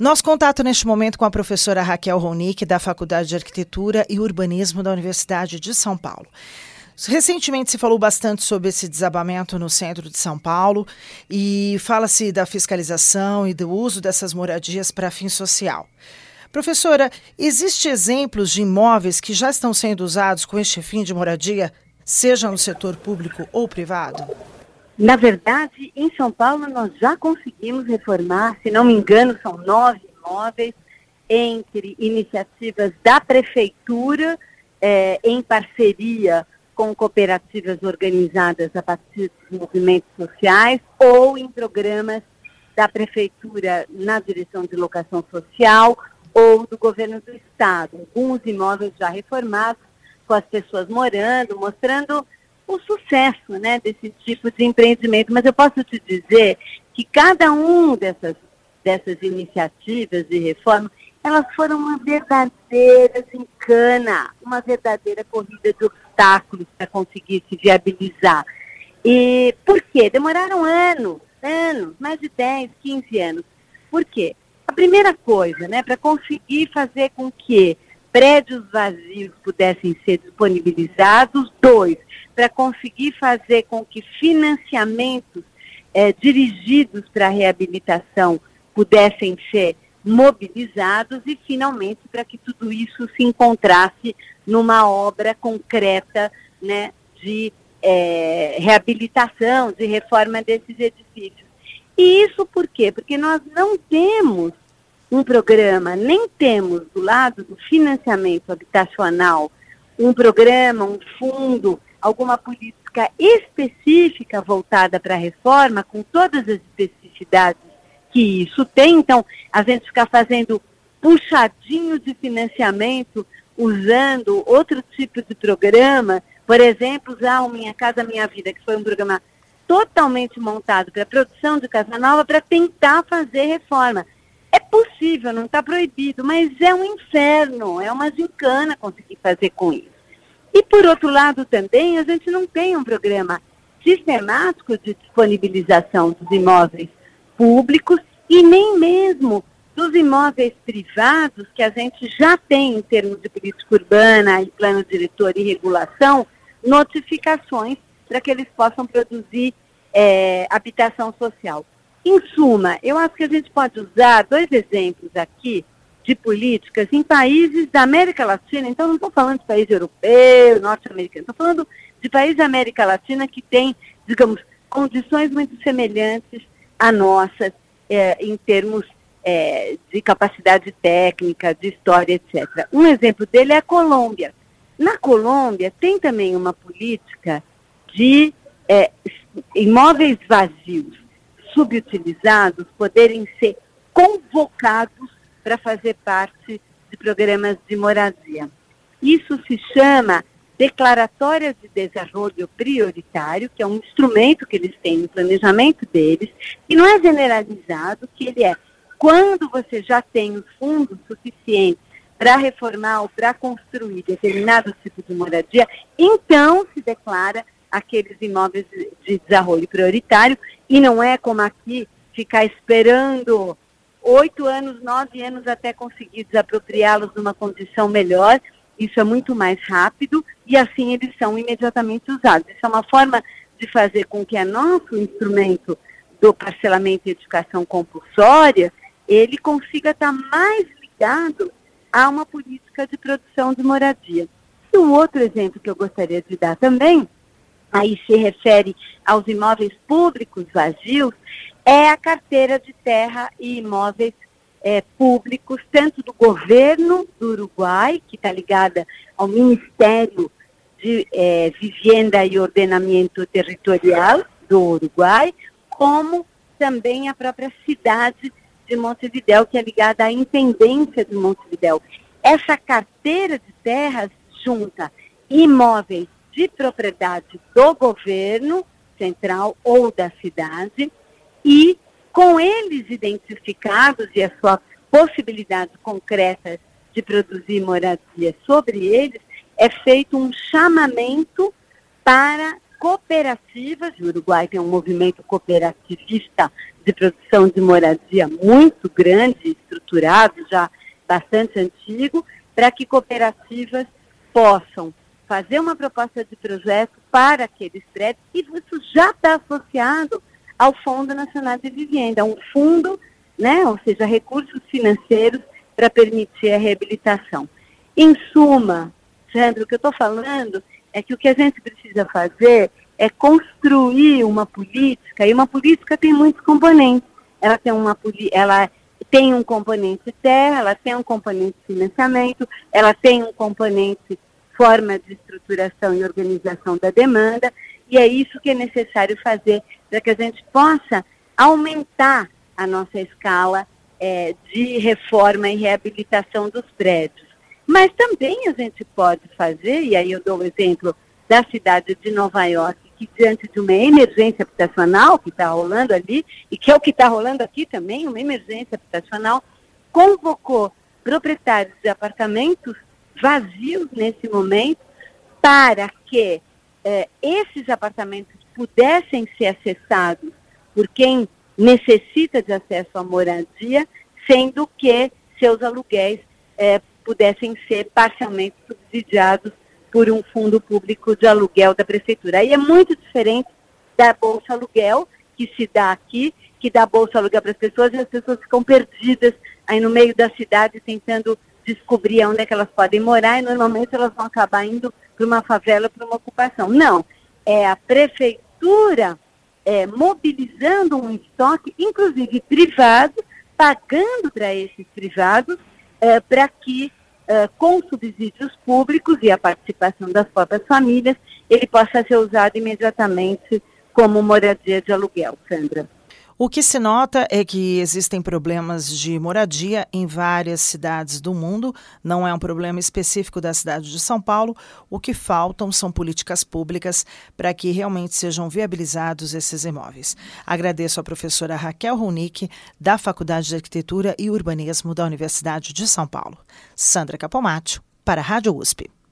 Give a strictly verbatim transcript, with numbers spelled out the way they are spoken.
Nosso contato neste momento com a professora Raquel Ronick, da Faculdade de Arquitetura e Urbanismo da Universidade de São Paulo. Recentemente se falou bastante sobre esse desabamento no centro de São Paulo e fala-se da fiscalização e do uso dessas moradias para fim social. Professora, existem exemplos de imóveis que já estão sendo usados com este fim de moradia, seja no setor público ou privado? Na verdade, em São Paulo nós já conseguimos reformar, se não me engano, são nove imóveis, entre iniciativas da Prefeitura, eh, em parceria com cooperativas organizadas a partir dos movimentos sociais, ou em programas da Prefeitura na direção de locação social, ou do governo do Estado. Alguns imóveis já reformados, com as pessoas morando, mostrando o sucesso, né, desse tipo de empreendimento. Mas eu posso te dizer que cada um dessas, dessas iniciativas de reforma, elas foram uma verdadeira gincana, uma verdadeira corrida de obstáculos para conseguir se viabilizar. E por quê? Demoraram anos, anos, mais de dez, quinze anos. Por quê? A primeira coisa, né, para conseguir fazer com que prédios vazios pudessem ser disponibilizados. Dois, para conseguir fazer com que financiamentos eh, dirigidos para a reabilitação pudessem ser mobilizados e, finalmente, para que tudo isso se encontrasse numa obra concreta, né, de eh, reabilitação, de reforma desses edifícios. E isso por quê? Porque nós não temos um programa, nem temos do lado do financiamento habitacional um programa, um fundo, alguma política específica voltada para a reforma, com todas as especificidades que isso tem. Então, a gente fica fazendo puxadinho de financiamento, usando outro tipo de programa, por exemplo, usar o Minha Casa Minha Vida, que foi um programa totalmente montado para a produção de casa nova, para tentar fazer reforma. É possível, não está proibido, mas é um inferno, é uma gincana conseguir fazer com isso. E, por outro lado, também, a gente não tem um programa sistemático de disponibilização dos imóveis públicos e nem mesmo dos imóveis privados, que a gente já tem, em termos de política urbana e plano diretor e regulação, notificações para que eles possam produzir é, habitação social. Em suma, eu acho que a gente pode usar dois exemplos aqui de políticas em países da América Latina. Então, não estou falando de país europeu, norte-americano, estou falando de países da América Latina que têm, digamos, condições muito semelhantes a nossas, é, em termos é, de capacidade técnica, de história, etcétera. Um exemplo dele é a Colômbia. Na Colômbia, tem também uma política de é, imóveis vazios, subutilizados, poderem ser convocados para fazer parte de programas de moradia. Isso se chama Declaratória de Desenvolvimento Prioritário, que é um instrumento que eles têm no planejamento deles, que não é generalizado, que ele é quando você já tem os fundos suficientes para reformar ou para construir determinado tipo de moradia, então se declara aqueles imóveis de desenvolvimento prioritário, e não é como aqui, ficar esperando oito anos, nove anos até conseguir desapropriá-los numa condição melhor. Isso é muito mais rápido e assim eles são imediatamente usados. Isso é uma forma de fazer com que o nosso instrumento do parcelamento e educação compulsória, ele consiga estar mais ligado a uma política de produção de moradia. E um outro exemplo que eu gostaria de dar também, aí se refere aos imóveis públicos vazios, é a carteira de terra e imóveis é, públicos, tanto do governo do Uruguai, que está ligada ao Ministério de é, Vivienda e Ordenamento Territorial do Uruguai, como também a própria cidade de Montevidéu, que é ligada à Intendência de Montevidéu. Essa carteira de terras junta imóveis de propriedade do governo central ou da cidade, e com eles identificados e a sua possibilidade concreta de produzir moradia sobre eles, é feito um chamamento para cooperativas. O Uruguai tem um movimento cooperativista de produção de moradia muito grande, estruturado, já bastante antigo, para que cooperativas possam fazer uma proposta de projeto para aqueles prédios, e isso já está associado ao Fundo Nacional de Vivienda, um fundo, né, ou seja, recursos financeiros para permitir a reabilitação. Em suma, Sandro, o que eu estou falando é que o que a gente precisa fazer é construir uma política, e uma política tem muitos componentes. Ela tem, uma, ela tem um componente terra, ela tem um componente financiamento, ela tem um componente forma de estruturação e organização da demanda, e é isso que é necessário fazer para que a gente possa aumentar a nossa escala é, de reforma e reabilitação dos prédios. Mas também a gente pode fazer, e aí eu dou o exemplo da cidade de Nova York, que diante de uma emergência habitacional que está rolando ali, e que é o que está rolando aqui também, uma emergência habitacional, convocou proprietários de apartamentos vazios nesse momento para que eh, esses apartamentos pudessem ser acessados por quem necessita de acesso à moradia, sendo que seus aluguéis eh, pudessem ser parcialmente subsidiados por um fundo público de aluguel da prefeitura. Aí é muito diferente da Bolsa Aluguel, que se dá aqui, que dá Bolsa Aluguel para as pessoas, e as pessoas ficam perdidas aí no meio da cidade tentando descobrir onde é que elas podem morar, e normalmente elas vão acabar indo para uma favela, para uma ocupação. Não, é a prefeitura é, mobilizando um estoque, inclusive privado, pagando para esses privados, é, para que, é, com subsídios públicos e a participação das próprias famílias, ele possa ser usado imediatamente como moradia de aluguel, Sandra. O que se nota é que existem problemas de moradia em várias cidades do mundo, não é um problema específico da cidade de São Paulo. O que faltam são políticas públicas para que realmente sejam viabilizados esses imóveis. Agradeço à professora Raquel Ronick, da Faculdade de Arquitetura e Urbanismo da Universidade de São Paulo. Sandra Capomatto, para a Rádio U S P.